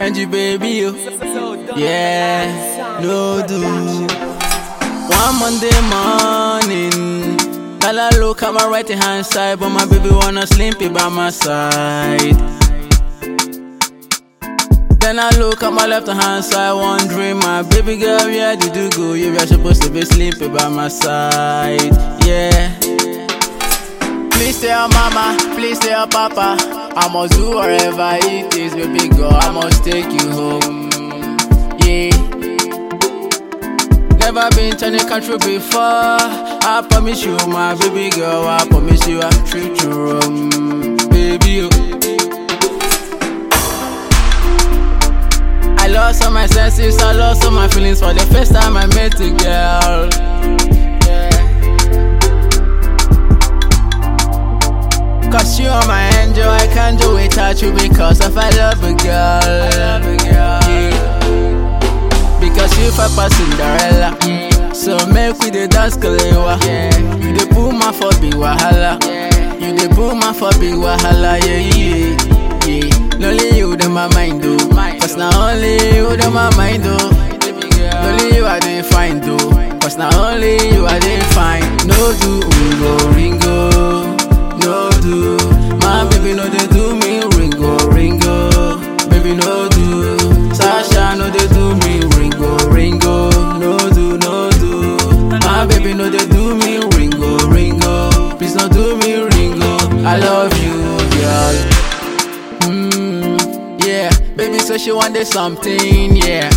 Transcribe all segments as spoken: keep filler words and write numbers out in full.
and you baby you. Yeah, no do. One Monday morning, girl I look at my right hand side, but my baby wanna sleep by my side. Then I look at my left hand side, wondering, my baby girl, where did you go? You were supposed to be sleeping by my side, yeah. Please tell mama, please tell papa, I must do whatever it is, baby girl, I must take you home, yeah. Never been to the country before, I promise you, my baby girl, I promise you, I'll treat you wrong, baby, you. I lost all my senses, I lost all my feelings for the first time I met a girl. Yeah. Cause you are my angel, I can't do without you because of I love a girl. I love a girl. Yeah. Because you Papa Cinderella. Yeah. So make we the dance kalewa. Yeah. You the puma for big wahala. Yeah. You the puma for big wahala. Yeah, yeah, yeah. Only you in my mind though. Cause now only you in my mind though. Only you are the fine though. Cause now only you are the fine. No do ringo ringo. No do. My baby no they do me ringo ringo. Baby no do. Sasha no they do me ringo ringo. No do no do. My baby no they do me ringo ringo. Please don't do me ringo. I love you girl. Yeah, baby so she wanted something, yeah.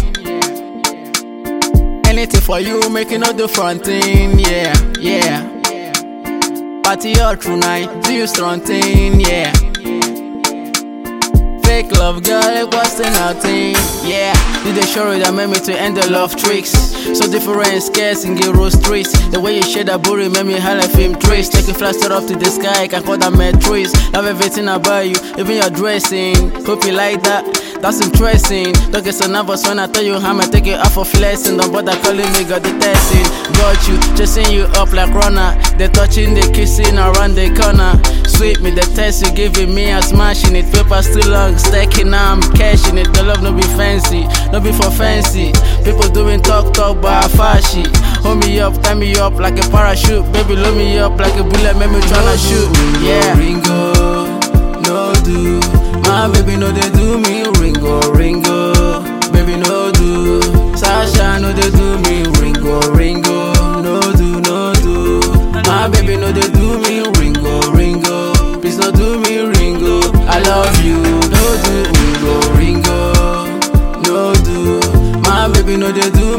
Anything for you, making all the fronting, yeah, yeah. Party all through night, do you strong thing, yeah. Fake love, girl, it wasn't nothing, yeah. Did they show you that made me to end the love tricks? So different, scarce in Giro streets. The way you share that booty made me hella film trace. Take a flash up to the sky, can call that matrix. Love everything about you, even your dressing. Hope you like that, that's interesting. Don't get so nervous when I tell you how I take it off of lesson. Don't bother calling me, got the testing. Got you, chasing you up like runner. They touching, they kissing around the corner. Sweet me, the test you giving me, I'm smashing it. Paper still long, stacking, now I'm cashing it. The love no be fancy, no be for fancy. People doing talk talk, but I fashy. Hold me up, tie me up like a parachute. Baby, load me up like a bullet, make me tryna shoot. Yeah, Ringo, no do. My baby no they do me ringo ringo. Baby no do. Sasha no they do me ringo ringo. No do no do. My baby no they do me ringo ringo. Please no do me ringo. I love you. No do ringo ringo. No do. My baby no they do